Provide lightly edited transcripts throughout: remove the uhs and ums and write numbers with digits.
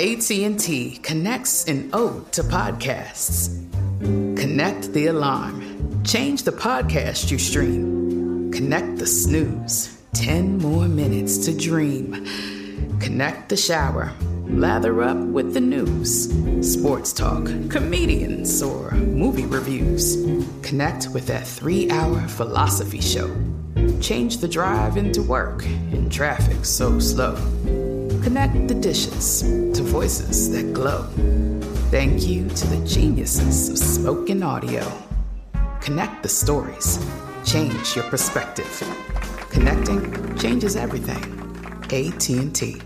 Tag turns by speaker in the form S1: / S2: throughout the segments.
S1: AT&T connects an ode to podcasts. Connect the alarm. Change the podcast you stream. Connect the snooze. 10 more minutes to dream. Connect the shower. Lather up with the news. Sports talk, comedians, or movie reviews. Connect with that 3-hour philosophy show. Change the drive into work in traffic so slow. Connect the dishes to voices that glow. Thank you to the geniuses of spoken audio. Connect the stories. Change your perspective. Connecting changes everything. AT&T.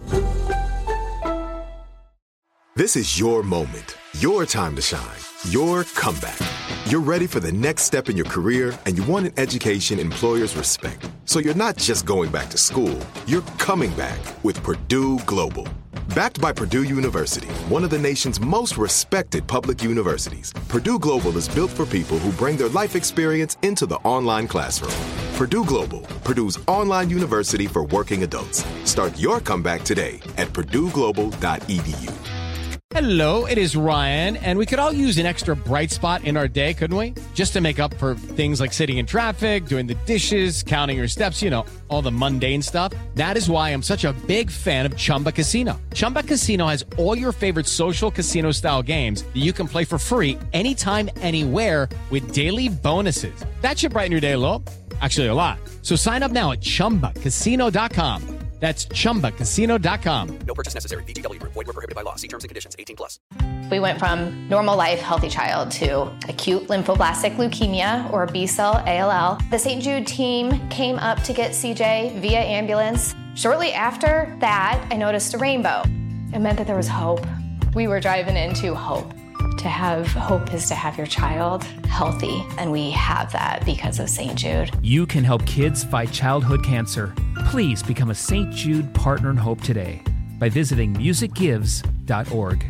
S2: This is your moment, your time to shine, your comeback. You're ready for the next step in your career, and you want an education employers respect. So you're not just going back to school, you're coming back with Purdue Global. Backed by Purdue University, one of the nation's most respected public universities, Purdue Global is built for people who bring their life experience into the online classroom. Purdue Global, Purdue's online university for working adults. Start your comeback today at purdueglobal.edu.
S3: Hello, it is Ryan, and we could all use an extra bright spot in our day, couldn't we? Just to make up for things like sitting in traffic, doing the dishes, counting your steps, you know, all the mundane stuff. That is why I'm such a big fan of Chumba Casino. Chumba Casino has all your favorite social casino-style games that you can play for free anytime, anywhere with daily bonuses. That should brighten your day a little. Actually, a lot. So sign up now at ChumbaCasino.com. That's ChumbaCasino.com.
S4: No purchase necessary. VGW Group. Void where prohibited by law. See terms and conditions. 18+.
S5: We went from normal life, healthy child to acute lymphoblastic leukemia, or B-cell ALL. The St. Jude team came up to get CJ via ambulance. Shortly after that, I noticed a rainbow. It meant that there was hope. We were driving into hope. To have hope is to have your child healthy, and we have that because of St. Jude.
S6: You can help kids fight childhood cancer. Please become a St. Jude Partner in Hope today by visiting musicgives.org.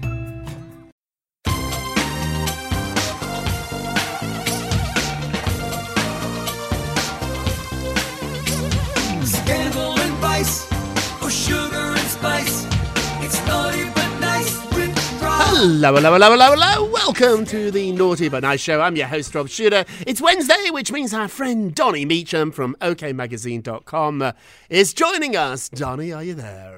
S7: Scandal and vice, or sugar and spice. It's naughty but nice with
S8: Hello, hello, hello, hello, hello. Welcome to the Naughty But Nice Show. I'm your host, Rob Shooter. It's Wednesday, which means our friend Donnie Meacham from okmagazine.com is joining us. Donnie, are you there?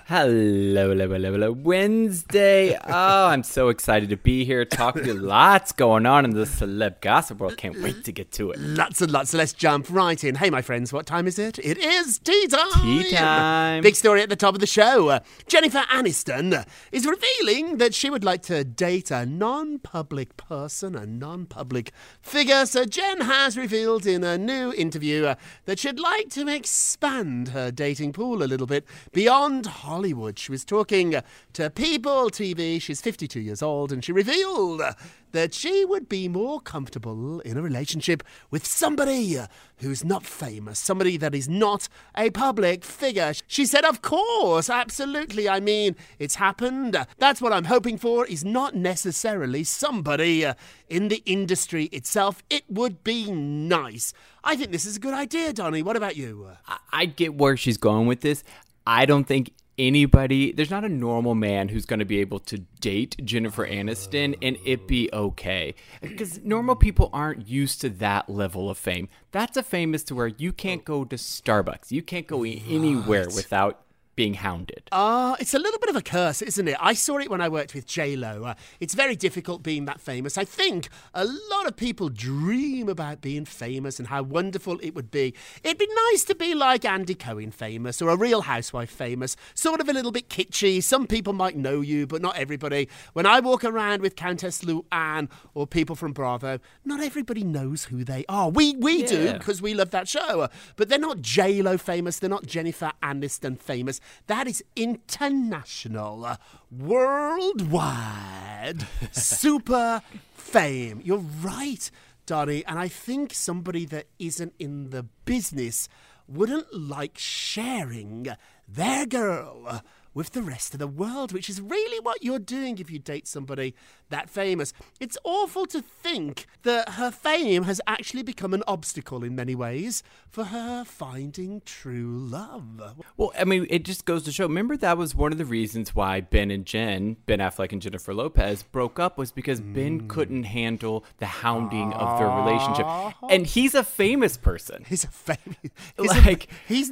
S9: Hello, hello, hello, hello. Wednesday. Oh, I'm so excited to be here. Talking to lots going on in the celeb gossip world. Can't wait to get to it.
S8: Lots and lots. So let's jump right in. Hey, my friends, what time is it? It is tea time.
S9: Tea time.
S8: Big story at the top of the show. Jennifer Aniston is revealing that she would like to date a non-public person, a non-public figure. So Jen has revealed in a new interview that she'd like to expand her dating pool a little bit beyond Hollywood. She was talking to People TV. She's 52 years old, and she revealed that she would be more comfortable in a relationship with somebody who's not famous, somebody that is not a public figure. She said, of course, absolutely. I mean, it's happened. That's what I'm hoping for, is not necessarily somebody in the industry itself. It would be nice. I think this is a good idea, Donnie. What about you?
S9: I get where she's going with this. I don't think there's not a normal man who's going to be able to date Jennifer Aniston and it be okay. Because normal people aren't used to that level of fame. That's a fame is to where you can't go to Starbucks. You can't go anywhere without being hounded.
S8: It's a little bit of a curse, isn't it? I saw it when I worked with J-Lo. It's very difficult being that famous. I think a lot of people dream about being famous and how wonderful it would be. It'd be nice to be like Andy Cohen famous or a Real Housewife famous, sort of a little bit kitschy. Some people might know you, but not everybody. When I walk around with Countess Luann or people from Bravo, not everybody knows who they are. We do, because we love that show. But they're not J-Lo famous. They're not Jennifer Aniston famous. That is international, worldwide, super fame. You're right, Donnie. And I think somebody that isn't in the business wouldn't like sharing their girl with the rest of the world, which is really what you're doing if you date somebody that famous. It's awful to think that her fame has actually become an obstacle in many ways for her finding true love.
S9: Well, I mean, it just goes to show. Remember, that was one of the reasons why Ben Affleck and Jennifer Lopez broke up, was because Ben couldn't handle the hounding of their relationship. And he's a famous person.
S8: He's a famous... He's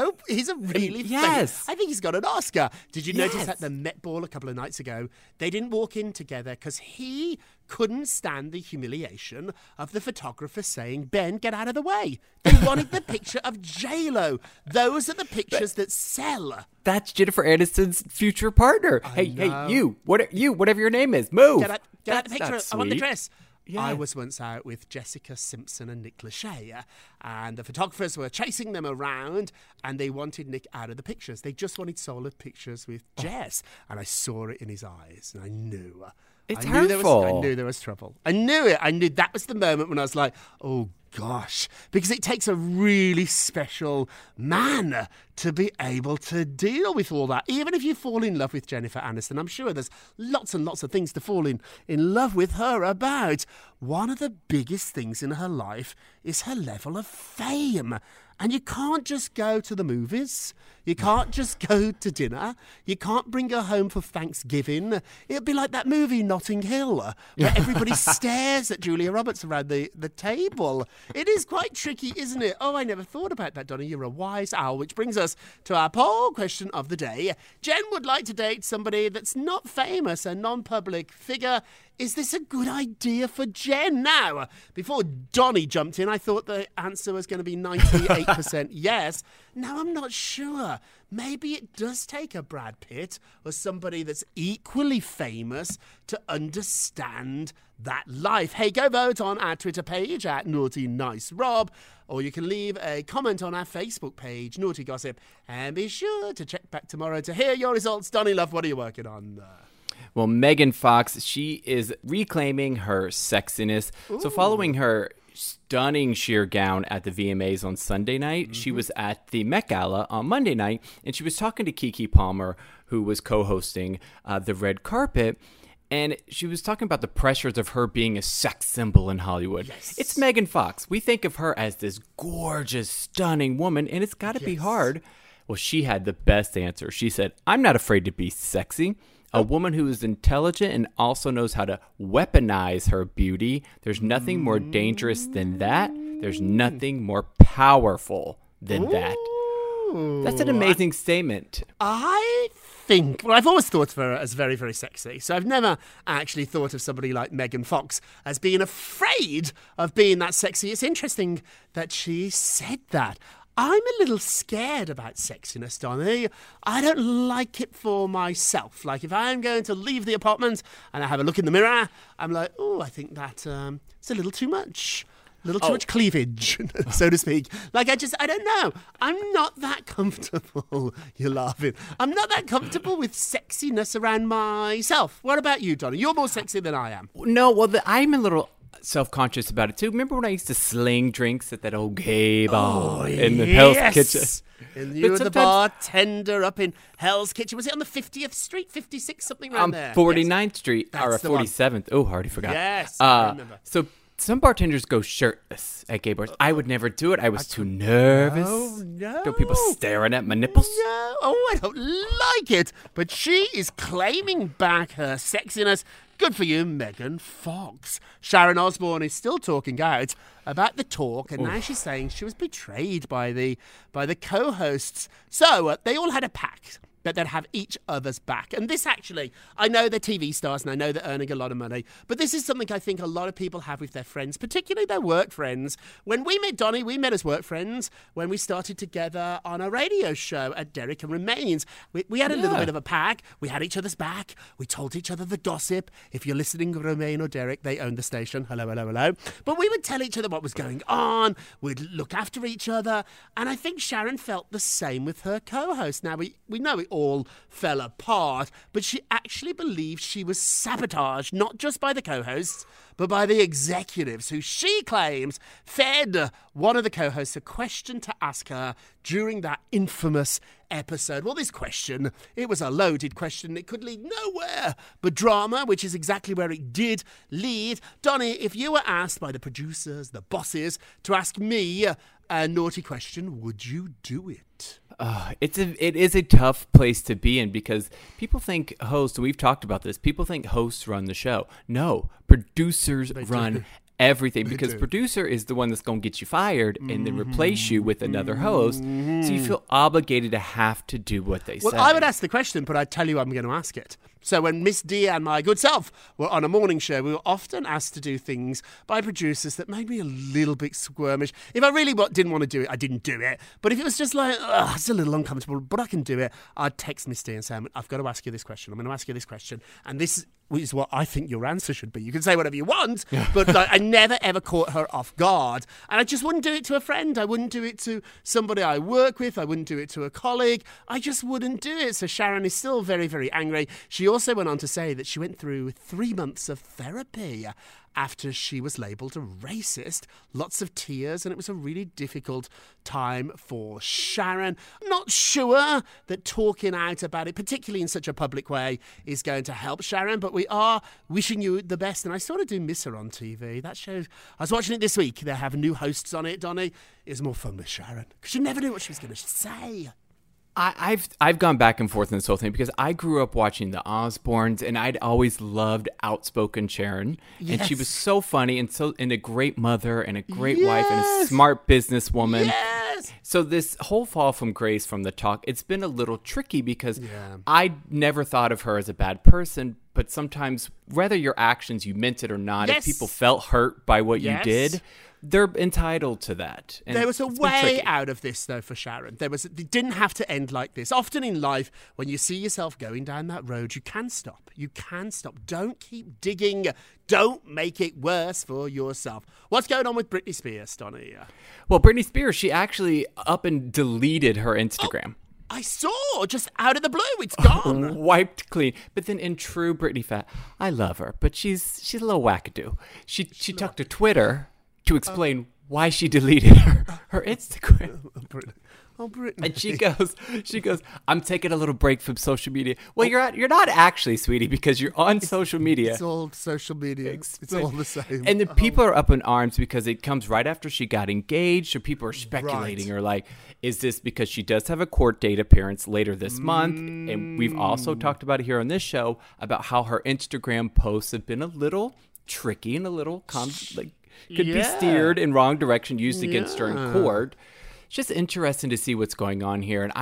S8: a really famous... I think he's got an Oscar. Did you notice at the Met Ball a couple of nights ago, they didn't walk in together because he couldn't stand the humiliation of the photographer saying, Ben, get out of the way. They wanted the picture of J-Lo. Those are the pictures that sell.
S9: That's Jennifer Aniston's future partner. Hey, you, whatever your name is, move.
S8: Get out the picture. I want the dress. Yeah. I was once out with Jessica Simpson and Nick Lachey, and the photographers were chasing them around, and they wanted Nick out of the pictures. They just wanted solid pictures with Jess, and I saw it in his eyes, and I knew.
S9: It's hurtful.
S8: I knew there was trouble. I knew it. I knew that was the moment when I was like, oh, gosh. Because it takes a really special man to be able to deal with all that. Even if you fall in love with Jennifer Aniston, I'm sure there's lots and lots of things to fall in love with her about. One of the biggest things in her life is her level of fame. And you can't just go to the movies. You can't just go to dinner. You can't bring her home for Thanksgiving. It'd be like that movie Notting Hill, where everybody stares at Julia Roberts around the table. It is quite tricky, isn't it? Oh, I never thought about that, Donna. You're a wise owl, which brings us to our poll question of the day. Jen would like to date somebody that's not famous, a non-public figure. Is this a good idea for Jen? Now, before Donnie jumped in, I thought the answer was going to be 98% yes. Now I'm not sure. Maybe it does take a Brad Pitt or somebody that's equally famous to understand that life. Hey, go vote on our Twitter page at Naughty Nice Rob, or you can leave a comment on our Facebook page, Naughty Gossip, and be sure to check back tomorrow to hear your results. Donnie Love, what are you working on?
S9: Well, Megan Fox, she is reclaiming her sexiness. Ooh. So following her stunning sheer gown at the VMAs on Sunday night, she was at the Met Gala on Monday night, and she was talking to Keke Palmer, who was co-hosting the red carpet. And she was talking about the pressures of her being a sex symbol in Hollywood. Yes. It's Megan Fox. We think of her as this gorgeous, stunning woman, and it's got to be hard. Well, she had the best answer. She said, I'm not afraid to be sexy. A woman who is intelligent and also knows how to weaponize her beauty. There's nothing more dangerous than that. There's nothing more powerful than that. That's an amazing statement.
S8: I think, well, I've always thought of her as very, very sexy. So I've never actually thought of somebody like Megan Fox as being afraid of being that sexy. It's interesting that she said that. I'm a little scared about sexiness, Donnie. I don't like it for myself. Like, if I'm going to leave the apartment and I have a look in the mirror, I'm like, oh, I think that it's a little too much. A little too much cleavage, so to speak. Like, I don't know. I'm not that comfortable. You're laughing. I'm not that comfortable with sexiness around myself. What about you, Donnie? You're more sexy than I am.
S9: No, well, I'm a little self-conscious about it too. Remember when I used to sling drinks at that old gay bar in the Hell's Kitchen?
S8: And you were the bartender up in Hell's Kitchen. Was it on the 50th Street, 56, something around there?
S9: 49th Street, or 47th. Oh, I already forgot.
S8: Yes, I remember.
S9: So some bartenders go shirtless at gay bars. I would never do it. I was too nervous.
S8: Oh, no.
S9: Don't people staring at my nipples?
S8: No. Oh, I don't like it. But she is claiming back her sexiness. Good for you, Megan Fox. Sharon Osbourne is still talking out about the talk, and now she's saying she was betrayed by the co-hosts. So they all had a pact that they'd have each other's back. And this actually, I know they're TV stars and I know they're earning a lot of money, but this is something I think a lot of people have with their friends, particularly their work friends. When we met Donnie, we met as work friends when we started together on a radio show at Derek and Remains. We had a little bit of a pack. We had each other's back. We told each other the gossip. If you're listening, Romain or Derek, they own the station. Hello, hello, hello. But we would tell each other what was going on. We'd look after each other. And I think Sharon felt the same with her co-host. Now, we know it all all fell apart, but she actually believed she was sabotaged, not just by the co-hosts, but by the executives, who she claims fed one of the co-hosts a question to ask her during that infamous episode. Well, this question, it was a loaded question. It could lead nowhere but drama, which is exactly where it did lead. Donnie, if you were asked by the producers, the bosses, to ask me a naughty question, would you do it?
S9: It is a tough place to be in because people think hosts, we've talked about this, people think hosts run the show. No, producers run everything because producer is the one that's going to get you fired and then replace you with another host. So you feel obligated to have to do what they say.
S8: Well, I would ask the question, but I'd tell you I'm going to ask it. So when Miss D and my good self were on a morning show, we were often asked to do things by producers that made me a little bit squirmish. If I really didn't want to do it, I didn't do it. But if it was just like, it's a little uncomfortable, but I can do it, I'd text Miss D and say, I've got to ask you this question. I'm going to ask you this question. And this is what I think your answer should be. You can say whatever you want, but I never, ever caught her off guard. And I just wouldn't do it to a friend. I wouldn't do it to somebody I work with. I wouldn't do it to a colleague. I just wouldn't do it. So Sharon is still very, very angry. She also went on to say that she went through 3 months of therapy after she was labelled a racist. Lots of tears, and it was a really difficult time for Sharon. Not sure that talking out about it, particularly in such a public way, is going to help Sharon, but we are wishing you the best, and I sort of do miss her on TV. That show, I was watching it this week. They have new hosts on it, Donnie. It was more fun with Sharon, because she never knew what she was going to say.
S9: I've gone back and forth in this whole thing because I grew up watching the Osbournes and I'd always loved outspoken Sharon. Yes. And she was so funny and a great mother and a great wife and a smart businesswoman.
S8: Yes.
S9: So this whole fall from grace from the talk, it's been a little tricky because I never thought of her as a bad person, but sometimes whether your actions, you meant it or not, if people felt hurt by what you did, they're entitled to that. And
S8: there was a way out of this, though, for Sharon. It didn't have to end like this. Often in life, when you see yourself going down that road, you can stop. You can stop. Don't keep digging. Don't make it worse for yourself. What's going on with Britney Spears, Donnie?
S9: Well, Britney Spears, she actually up and deleted her Instagram.
S8: I saw, just out of the blue, it's gone.
S9: Wiped clean. But then in true Britney fat, I love her, but she's a little wackadoo. She took to Twitter to explain why she deleted her Instagram.
S8: Britney.
S9: And she goes, I'm taking a little break from social media. Well, you're not actually, sweetie, because you're on social media.
S8: It's all social media. It's all the same.
S9: And then people are up in arms because it comes right after she got engaged. So people are speculating or like, is this because she does have a court date appearance later this month? And we've also talked about it here on this show about how her Instagram posts have been a little tricky and a little could be steered in wrong direction, used against her in court. It's just interesting to see what's going on here. And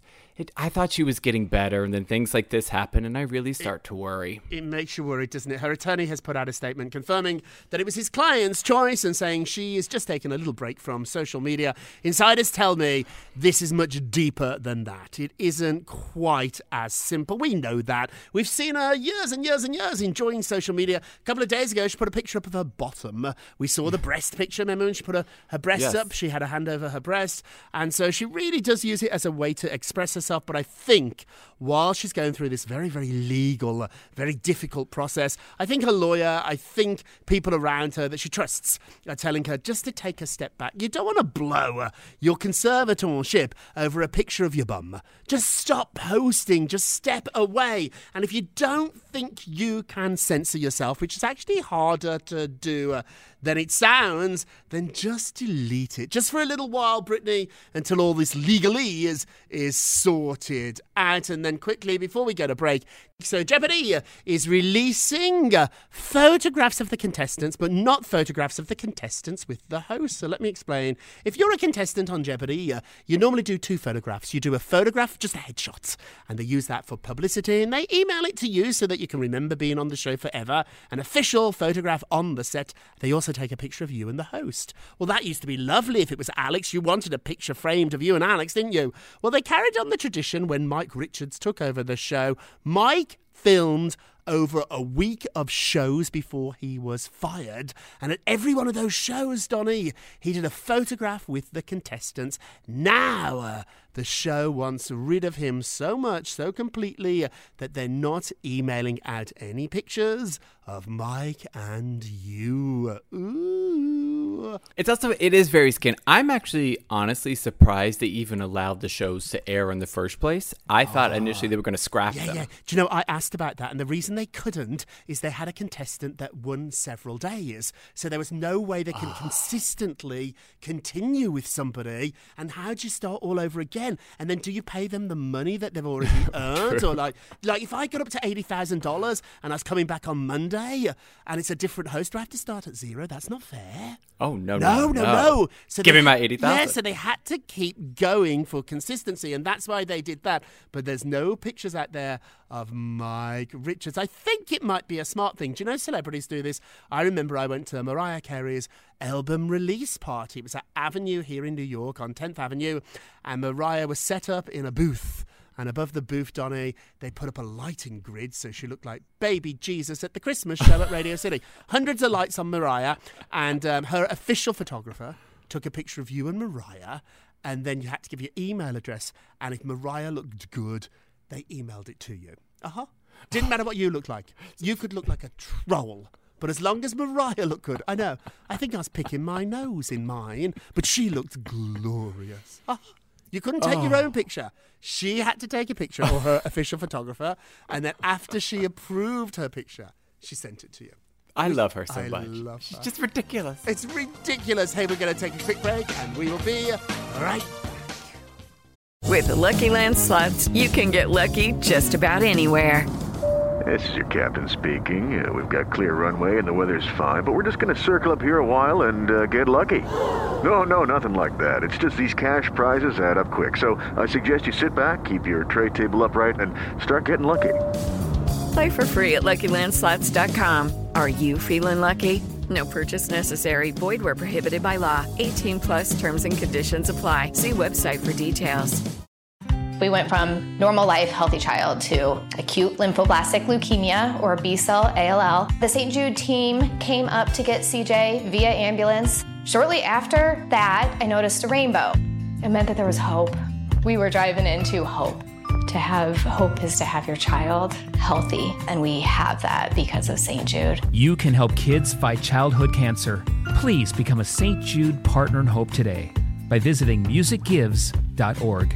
S9: I thought she was getting better, and then things like this happen, and I really start to worry.
S8: It makes you worried, doesn't it? Her attorney has put out a statement confirming that it was his client's choice and saying she is just taking a little break from social media. Insiders tell me this is much deeper than that. It isn't quite as simple. We know that. We've seen her years and years and years enjoying social media. A couple of days ago, she put a picture up of her bottom. We saw the breast picture. Remember when she put her breasts up? She had a hand over her breast. And so she really does use it as a way to express herself. But I think while she's going through this very, very legal, very difficult process, I think her lawyer, I think people around her that she trusts are telling her just to take a step back. You don't want to blow your conservatorship over a picture of your bum. Just stop posting. Just step away. And if you don't think you can censor yourself, which is actually harder to do than it sounds, then just delete it. Just for a little while, Britney, until all this legalese is sorted out. And then quickly, before we go to break, so Jeopardy is releasing photographs of the contestants, but not photographs of the contestants with the host. So let me explain. If you're a contestant on Jeopardy, you normally do 2 photographs. You do a photograph, just a headshot, and they use that for publicity, and they email it to you so that you can remember being on the show forever. An official photograph on the set. They also take a picture of you and the host. Well, that used to be lovely. If it was Alex, you wanted a picture framed of you and Alex, didn't you? Well, they carried on the tradition when Mike Richards took over the show. Mike filmed over a week of shows before he was fired. And at every one of those shows, Donnie, he did a photograph with the contestants. Now, the show wants rid of him so much, so completely, that they're not emailing out any pictures of Mike and you. Ooh.
S9: It is very skin. I'm actually honestly surprised they even allowed the shows to air in the first place. I thought initially they were going to scrap them.
S8: Yeah. Do you know, I asked about that, and the reason they couldn't is they had a contestant that won several days. So there was no way they can consistently continue with somebody. And how do you start all over again? And then do you pay them the money that they've already earned? Or like if I got up to $80,000 and I was coming back on Monday and it's a different host, do I have to start at zero? That's not fair.
S9: Oh, no.
S8: So
S9: Give me my $80,000.
S8: Yeah, so they had to keep going for consistency, and that's why they did that. But there's no pictures out there of Mike Richards. I think it might be a smart thing. Do you know celebrities do this? I remember I went to Mariah Carey's album release party. It was at Avenue here in New York on 10th Avenue, and Mariah was set up in a booth. And above the booth, Donnie, they put up a lighting grid so she looked like baby Jesus at the Christmas show at Radio City. Hundreds of lights on Mariah, and her official photographer took a picture of you and Mariah, and then you had to give your email address, and if Mariah looked good, they emailed it to you. Didn't matter what you looked like. You could look like a troll. But as long as Mariah looked good, I know. I think I was picking my nose in mine, but she looked glorious. You couldn't take your own picture. She had to take a picture, or her official photographer, and then after she approved her picture, she sent it to you.
S9: I love her so much.
S8: I love her.
S9: She's just ridiculous.
S8: It's ridiculous. Hey, we're going to take a quick break, and we will be right back.
S10: With the Lucky Land Slots, you can get lucky just about anywhere.
S11: This is your captain speaking. We've got clear runway and the weather's fine, but we're just going to circle up here a while and get lucky. No, nothing like that. It's just these cash prizes add up quick. So I suggest you sit back, keep your tray table upright, and start getting lucky.
S10: Play for free at LuckyLandSlots.com. Are you feeling lucky? No purchase necessary. Void where prohibited by law. 18+ terms and conditions apply. See website for details.
S5: We went from normal life, healthy child to acute lymphoblastic leukemia, or B-cell ALL. The St. Jude team came up to get CJ via ambulance. Shortly after that, I noticed a rainbow. It meant that there was hope. We were driving into hope. To have hope is to have your child healthy, and we have that because of St. Jude.
S6: You can help kids fight childhood cancer. Please become a St. Jude Partner in Hope today by visiting musicgives.org.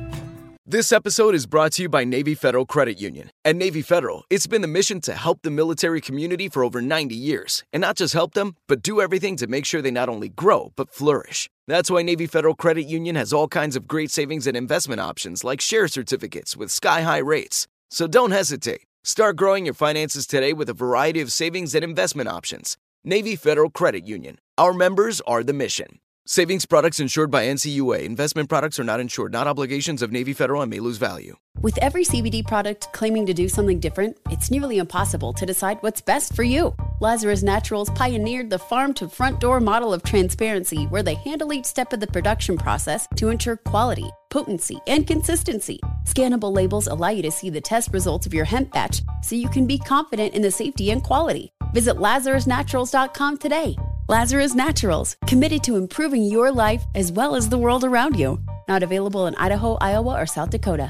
S12: This episode is brought to you by Navy Federal Credit Union. At Navy Federal, it's been the mission to help the military community for over 90 years. And not just help them, but do everything to make sure they not only grow, but flourish. That's why Navy Federal Credit Union has all kinds of great savings and investment options like share certificates with sky-high rates. So don't hesitate. Start growing your finances today with a variety of savings and investment options. Navy Federal Credit Union. Our members are the mission. Savings products insured by NCUA. Investment products are not insured, not obligations of Navy Federal and may lose value.
S13: With every CBD product claiming to do something different, it's nearly impossible to decide what's best for you. Lazarus Naturals pioneered the farm-to-front-door model of transparency, where they handle each step of the production process to ensure quality, potency, and consistency. Scannable labels allow you to see the test results of your hemp batch, so you can be confident in the safety and quality. Visit LazarusNaturals.com today. Lazarus Naturals, committed to improving your life as well as the world around you. Not available in Idaho, Iowa, or South Dakota.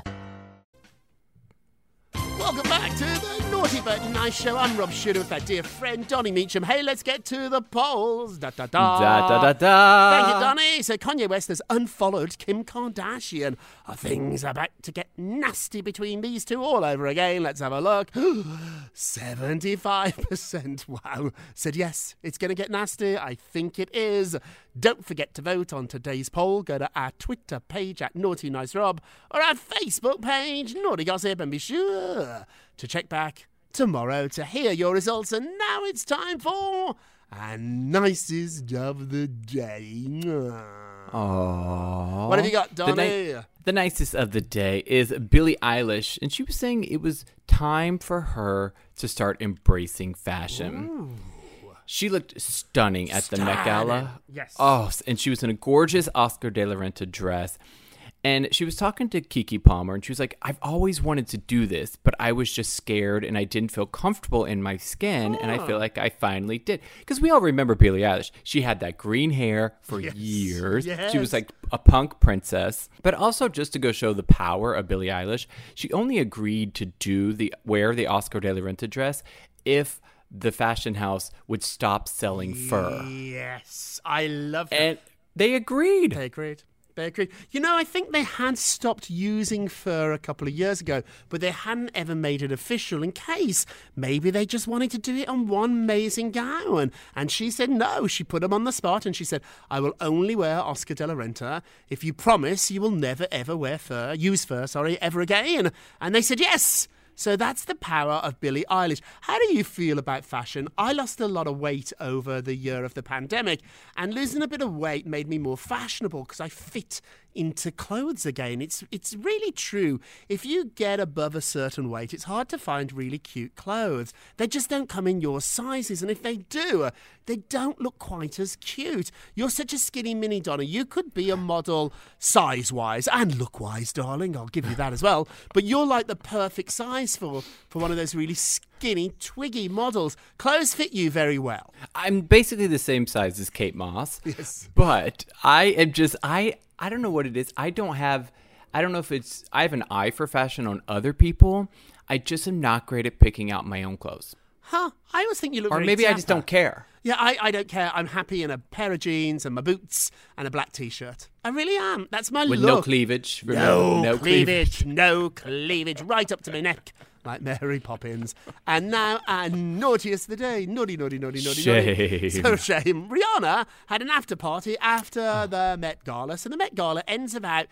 S8: Welcome back to the Naughty But Nice Show. I'm Rob Shooter with our dear friend Donnie Meacham. Hey, let's get to the polls. Da da da.
S9: Da da da da.
S8: Thank you, Donnie. So Kanye West has unfollowed Kim Kardashian. Are things about to get nasty between these two all over again? Let's have a look. 75%. Wow. Said yes, it's going to get nasty. I think it is. Don't forget to vote on today's poll. Go to our Twitter page at Naughty Nice Rob or our Facebook page, Naughty Gossip, and be sure to check back tomorrow to hear your results. And now it's time for our nicest of the day.
S9: Aww.
S8: What have you got, Donnie?
S9: The nicest of the day is Billie Eilish, and she was saying it was time for her to start embracing fashion.
S8: Ooh.
S9: She looked stunning at the Met Gala.
S8: Yes.
S9: Oh, and she was in a gorgeous Oscar de la Renta dress. And she was talking to Keke Palmer, and she was like, I've always wanted to do this, but I was just scared, and I didn't feel comfortable in my skin, and I feel like I finally did. Because we all remember Billie Eilish. She had that green hair for years.
S8: Yes.
S9: She was like a punk princess. But also, just to go show the power of Billie Eilish, she only agreed to wear the Oscar de la Renta dress if the fashion house would stop selling fur.
S8: Yes, I love that.
S9: And they agreed.
S8: They agreed. You know, I think they had stopped using fur a couple of years ago, but they hadn't ever made it official in case maybe they just wanted to do it on one amazing gown. And she said no. She put him on the spot and she said, I will only wear Oscar de la Renta if you promise you will never, ever use fur, ever again. And they said yes. So that's the power of Billie Eilish. How do you feel about fashion? I lost a lot of weight over the year of the pandemic, and losing a bit of weight made me more fashionable because I fit into clothes again. It's really true. If you get above a certain weight, it's hard to find really cute clothes. They just don't come in your sizes, and if they do, they don't look quite as cute. You're such a skinny mini, Donna. You could be a model size-wise and look-wise, darling. I'll give you that as well. But you're like the perfect size for one of those really skinny, twiggy models. Clothes fit you very well.
S9: I'm basically the same size as Kate Moss.
S8: Yes.
S9: But I am just, I don't know what it is. I don't know if it's, I have an eye for fashion on other people. I just am not great at picking out my own clothes.
S8: Huh? I always think you look
S9: Or
S8: very
S9: maybe I just
S8: dapper.
S9: don't care.
S8: Yeah, I don't care. I'm happy in a pair of jeans and my boots and a black T-shirt. I really am. That's my
S9: With
S8: look.
S9: no cleavage. Remember,
S8: No cleavage. No cleavage. Right up to my neck. Like Mary Poppins. And now, naughtiest of the day. Naughty.
S9: Shame.
S8: So shame. Rihanna had an after party after the Met Gala. So the Met Gala ends about,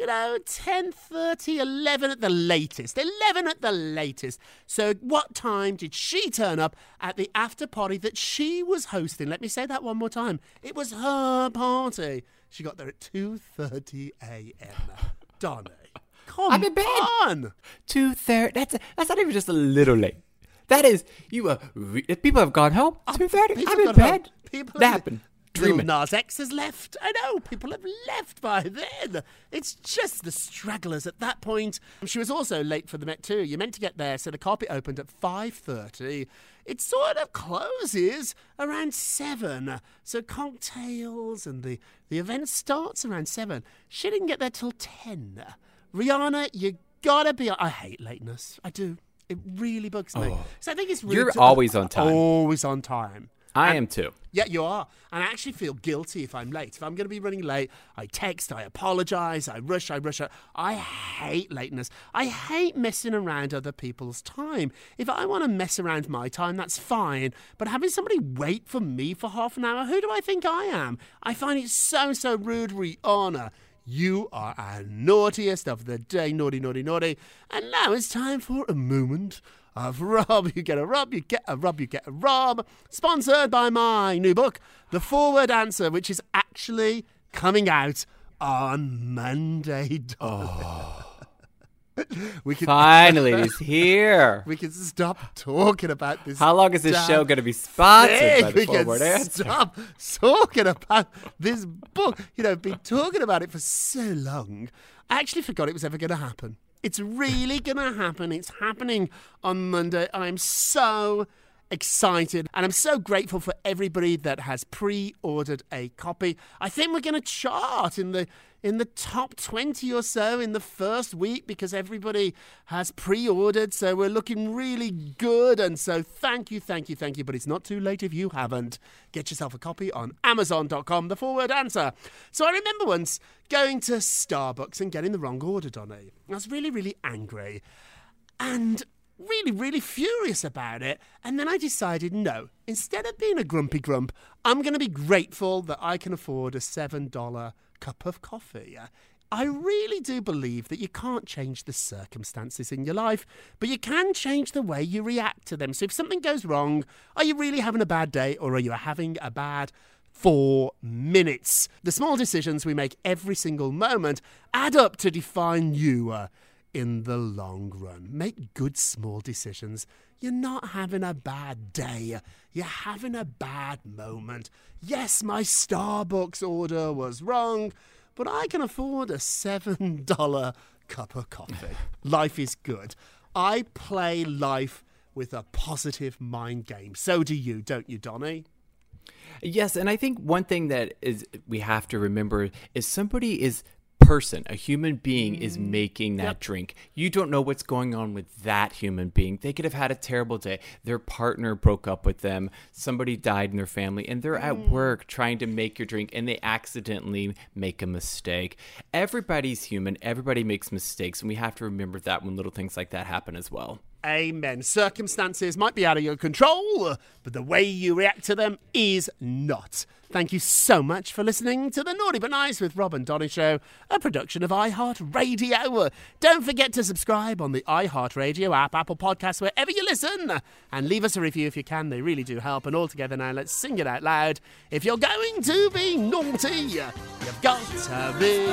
S8: 10:30, 11 at the latest. 11 at the latest. So what time did she turn up at the after party that she was hosting? Let me say that one more time. It was her party. She got there at 2:30 a.m. Donny.
S9: I'm in bed.
S8: On.
S9: 2:30. That's not even just a little late. That is, people have gone home. 2:30. I'm in bed. Napping. Dreaming.
S8: Lil Nas X has left. I know, people have left by then. It's just the stragglers at that point. She was also late for the Met too. You're meant to get there, so the carpet opened at 5:30. It sort of closes around 7. So cocktails and the event starts around 7. She didn't get there till 10. Rihanna, you gotta be... I hate lateness. I do. It really bugs me. So I think it's rude.
S9: You're always on time.
S8: Always on time.
S9: I am too.
S8: Yeah, you are. And I actually feel guilty if I'm late. If I'm going to be running late, I text, I apologize, I rush. I hate lateness. I hate messing around other people's time. If I want to mess around my time, that's fine. But having somebody wait for me for half an hour, who do I think I am? I find it so rude, Rihanna. You are our naughtiest of the day. Naughty. And now it's time for a moment of Rob. You get a Rob, you get a Rob, you get a Rob. Sponsored by my new book, The Forward Answer, which is actually coming out on Monday.
S9: Finally, it's here.
S8: We can stop talking about this.
S9: How long is this show going to be sponsored by The
S8: We
S9: Forward
S8: can
S9: Answer?
S8: stop talking about this book. Been talking about it for so long. I actually forgot it was ever going to happen. It's really going to happen. It's happening on Monday. I'm so excited, and I'm so grateful for everybody that has pre-ordered a copy. I think we're going to chart in the top 20 or so in the first week because everybody has pre-ordered, so we're looking really good. And so thank you, but it's not too late if you haven't. Get yourself a copy on Amazon.com, The Forward Answer. So I remember once going to Starbucks and getting the wrong order, Donny. I was really angry and really furious about it. And then I decided, no, instead of being a grumpy grump, I'm going to be grateful that I can afford a $7 cup of coffee. I really do believe that you can't change the circumstances in your life, but you can change the way you react to them. So if something goes wrong, are you really having a bad day, or are you having a bad 4 minutes? The small decisions we make every single moment add up to define you in the long run. Make good small decisions. You're not having a bad day. You're having a bad moment. Yes, my Starbucks order was wrong, but I can afford a $7 cup of coffee. Life is good. I play life with a positive mind game. So do you, don't you, Donnie?
S9: Yes, and I think one thing that is we have to remember is a human being is making that drink. You don't know what's going on with that human being. They could have had a terrible day. Their partner broke up with them. Somebody died in their family, and they're at work trying to make your drink, and they accidentally make a mistake. Everybody's human. Everybody makes mistakes, and we have to remember that when little things like that happen as well.
S8: Amen. Circumstances might be out of your control, but the way you react to them is not. Thank you so much for listening to the Naughty But Nice with Rob and Donnie Show, a production of iHeartRadio. Don't forget to subscribe on the iHeartRadio app, Apple Podcasts, wherever you listen, and leave us a review if you can. They really do help. And all together now, let's sing it out loud. If you're going to be naughty, you've got to be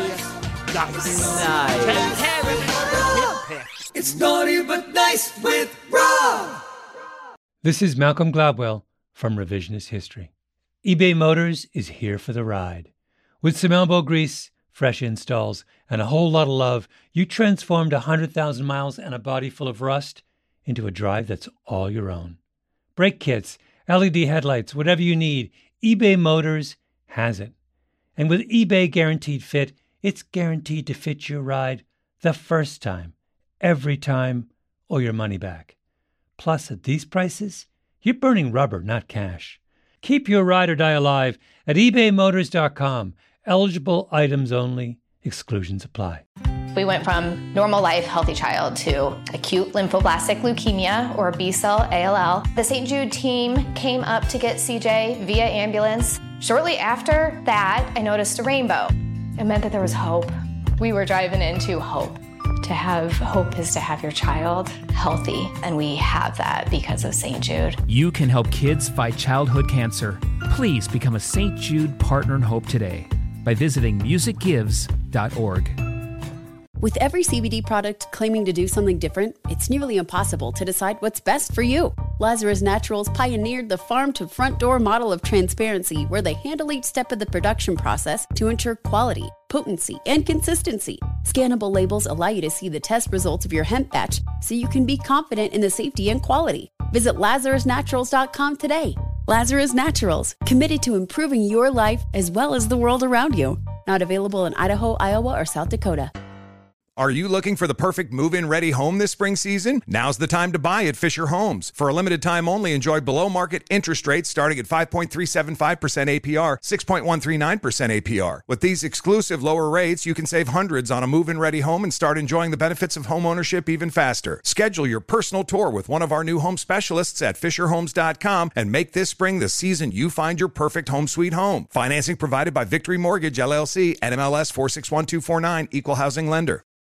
S8: nice. Take care of it.
S7: It's Naughty But Nice with Rob.
S14: This is Malcolm Gladwell from Revisionist History. eBay Motors is here for the ride. With some elbow grease, fresh installs, and a whole lot of love, you transformed 100,000 miles and a body full of rust into a drive that's all your own. Brake kits, LED headlights, whatever you need, eBay Motors has it. And with eBay Guaranteed Fit, it's guaranteed to fit your ride the first time, every time, or your money back. Plus, at these prices, you're burning rubber, not cash. Keep your ride or die alive at ebaymotors.com. Eligible items only. Exclusions apply.
S5: We went from normal life, healthy child to acute lymphoblastic leukemia, or B-cell ALL. The St. Jude team came up to get CJ via ambulance. Shortly after that, I noticed a rainbow. It meant that there was hope. We were driving into hope. To have hope is to have your child healthy, and we have that because of St. Jude.
S6: You can help kids fight childhood cancer. Please become a St. Jude Partner in Hope today by visiting musicgives.org.
S13: With every CBD product claiming to do something different, it's nearly impossible to decide what's best for you. Lazarus Naturals pioneered the farm-to-front-door model of transparency, where they handle each step of the production process to ensure quality, potency, and consistency. Scannable labels allow you to see the test results of your hemp batch, so you can be confident in the safety and quality. Visit LazarusNaturals.com today. Lazarus Naturals, committed to improving your life as well as the world around you. Not available in Idaho, Iowa, or South Dakota.
S15: Are you looking for the perfect move-in ready home this spring season? Now's the time to buy at Fisher Homes. For a limited time only, enjoy below-market interest rates starting at 5.375% APR, 6.139% APR. With these exclusive lower rates, you can save hundreds on a move-in ready home and start enjoying the benefits of home ownership even faster. Schedule your personal tour with one of our new home specialists at FisherHomes.com and make this spring the season you find your perfect home sweet home. Financing provided by Victory Mortgage, LLC, NMLS 461249, Equal Housing Lender.